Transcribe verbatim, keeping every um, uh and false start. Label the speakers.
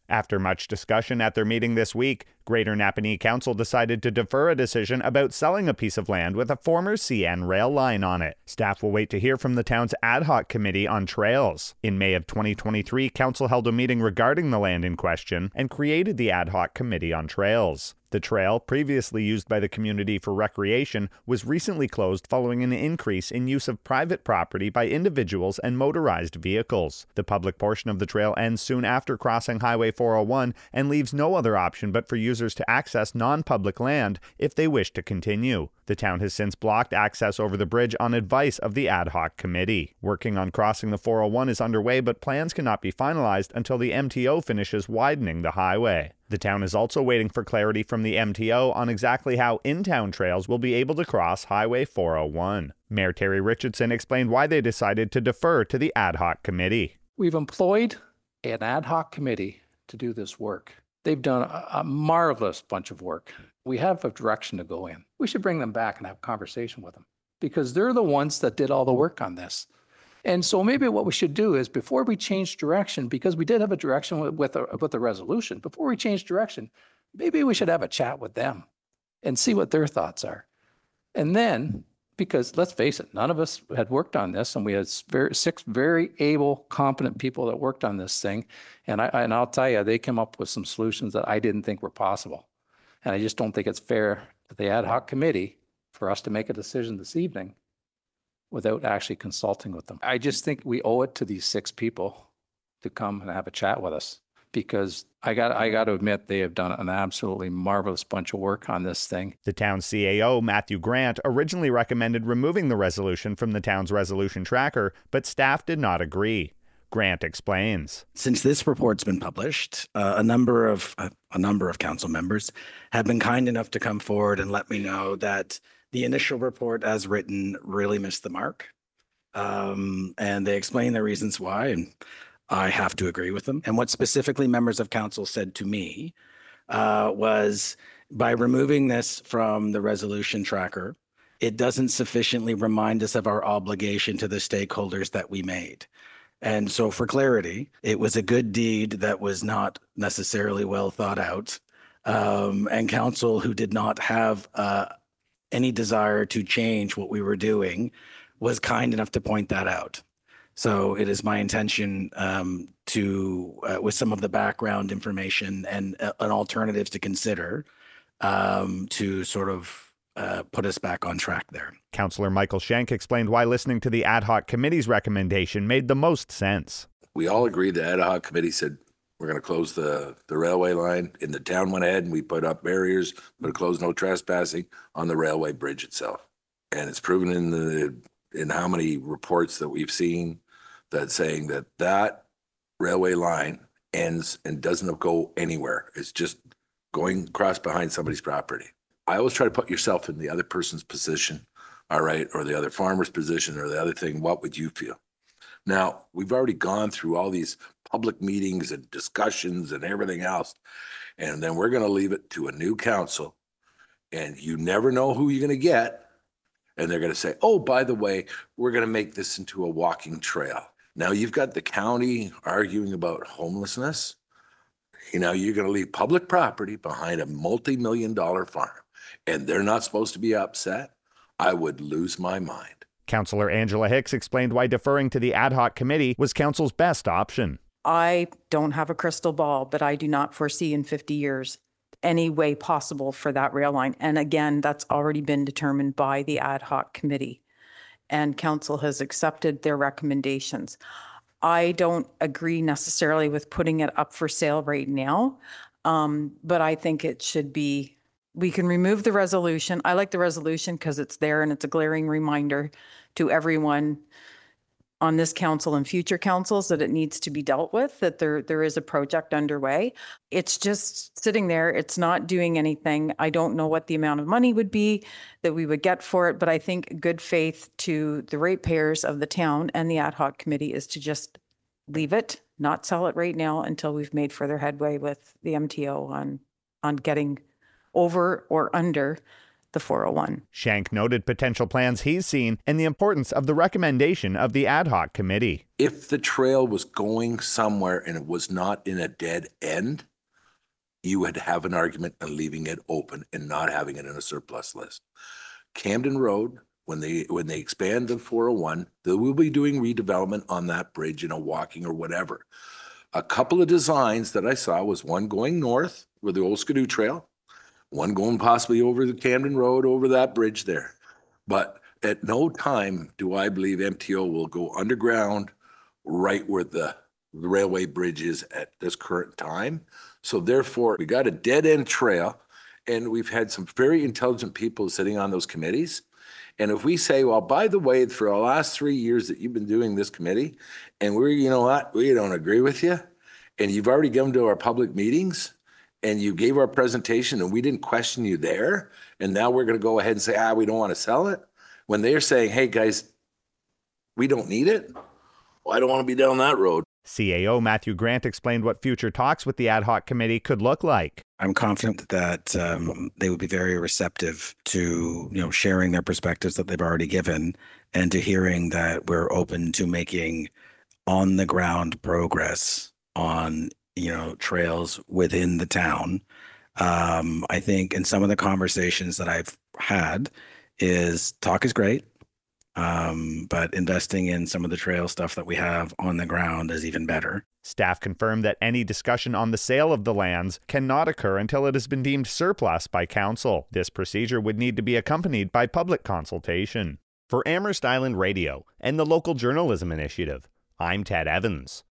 Speaker 1: After much discussion at their meeting this week, Greater Napanee Council decided to defer a decision about selling a piece of land with a former C N rail line on it. Staff will wait to hear from the town's ad hoc committee on trails. In May of twenty twenty-three, Council held a meeting regarding the land in question and created the ad hoc committee on trails. The trail, previously used by the community for recreation, was recently closed following an increase in use of private property by individuals and motorized vehicles. The public portion of the trail ends soon after crossing Highway four oh one and leaves no other option but for users to access non-public land if they wish to continue. The town has since blocked access over the bridge on advice of the ad hoc committee. Working on crossing the four oh one is underway, but plans cannot be finalized until the M T O finishes widening the highway. The town is also waiting for clarity from the M T O on exactly how in-town trails will be able to cross Highway four oh one. Mayor Terry Richardson explained why they decided to defer to the ad hoc committee.
Speaker 2: We've employed an ad hoc committee to do this work. They've done a, a marvelous bunch of work. We have a direction to go in. We should bring them back and have a conversation with them because they're the ones that did all the work on this. And so maybe what we should do is before we change direction, because we did have a direction with, with, a, with a resolution, before we change direction, maybe we should have a chat with them and see what their thoughts are. And then, because let's face it, none of us had worked on this, and we had very, six very able, competent people that worked on this thing. And, I, and I'll tell you, they came up with some solutions that I didn't think were possible. And I just don't think it's fair to the ad hoc committee for us to make a decision this evening without actually consulting with them. I just think we owe it to these six people to come and have a chat with us, because I got I got to admit they have done an absolutely marvelous bunch of work on this thing.
Speaker 1: The town's C A O, Matthew Grant, originally recommended removing the resolution from the town's resolution tracker, but staff did not agree. Grant explains.
Speaker 3: Since this report's been published, uh, a number of uh, a number of council members have been kind enough to come forward and let me know that the initial report as written really missed the mark. Um, and they explain the reasons why, and I have to agree with them. And what specifically members of council said to me uh, was, by removing this from the resolution tracker, it doesn't sufficiently remind us of our obligation to the stakeholders that we made. And so for clarity, it was a good deed that was not necessarily well thought out. Um, and council, who did not have uh, any desire to change what we were doing, was kind enough to point that out. So it is my intention um, to, uh, with some of the background information and, uh, and alternatives to consider, um, to sort of uh, put us back on track there.
Speaker 1: Councillor Michael Schenk explained why listening to the ad hoc committee's recommendation made the most sense.
Speaker 4: We all agreed. The ad hoc committee said we're going to close the, the railway line, and the town went ahead and we put up barriers, but closed no trespassing on the railway bridge itself. And it's proven in the in how many reports that we've seen that saying that that railway line ends and doesn't go anywhere. It's just going across behind somebody's property. I always try to put yourself in the other person's position, all right, or the other farmer's position or the other thing. What would you feel? Now, we've already gone through all these public meetings and discussions and everything else, and then we're going to leave it to a new council, and you never know who you're going to get. And they're going to say, oh, by the way, we're going to make this into a walking trail. Now you've got the county arguing about homelessness. You know, you're going to leave public property behind a multi-million dollar farm, and they're not supposed to be upset. I would lose my mind.
Speaker 1: Councillor Angela Hicks explained why deferring to the ad hoc committee was council's best option.
Speaker 5: I don't have a crystal ball, but I do not foresee in fifty years any way possible for that rail line. And again, that's already been determined by the ad hoc committee, and council has accepted their recommendations. I don't agree necessarily with putting it up for sale right now, um, but I think it should be, we can remove the resolution. I like the resolution because it's there and it's a glaring reminder to everyone on this council and future councils that it needs to be dealt with, that there there is a project underway. It's just sitting there. It's not doing anything. I don't know what the amount of money would be that we would get for it, but I think good faith to the ratepayers of the town and the ad hoc committee is to just leave it, not sell it right now until we've made further headway with the M T O on, on getting over or under the four oh one.
Speaker 1: Shank noted potential plans he's seen and the importance of the recommendation of the ad hoc committee.
Speaker 4: If the trail was going somewhere and it was not in a dead end, you would have an argument in leaving it open and not having it in a surplus list. Camden Road, when they when they expand the four oh one, they will be doing redevelopment on that bridge, you know, walking or whatever. A couple of designs that I saw was one going north with the old Skidoo Trail, one going possibly over the Camden Road, over that bridge there. But at no time do I believe M T O will go underground right where the, the railway bridge is at this current time. So therefore, we got a dead-end trail, and we've had some very intelligent people sitting on those committees. And if we say, well, by the way, for the last three years that you've been doing this committee, and we're, you know what, we don't agree with you, and you've already come to our public meetings, and you gave our presentation, and we didn't question you there, and now we're going to go ahead and say, ah, we don't want to sell it, when they're saying, hey, guys, we don't need it, well, I don't want to be down that road.
Speaker 1: C A O Matthew Grant explained what future talks with the ad hoc committee could look like.
Speaker 3: I'm confident that um, they would be very receptive to, you know, sharing their perspectives that they've already given, and to hearing that we're open to making on the ground progress on, you know, trails within the town. Um, I think in some of the conversations that I've had is talk is great. Um, but investing in some of the trail stuff that we have on the ground is even better.
Speaker 1: Staff confirmed that any discussion on the sale of the lands cannot occur until it has been deemed surplus by council. This procedure would need to be accompanied by public consultation. For Amherst Island Radio and the Local Journalism Initiative, I'm Ted Evans.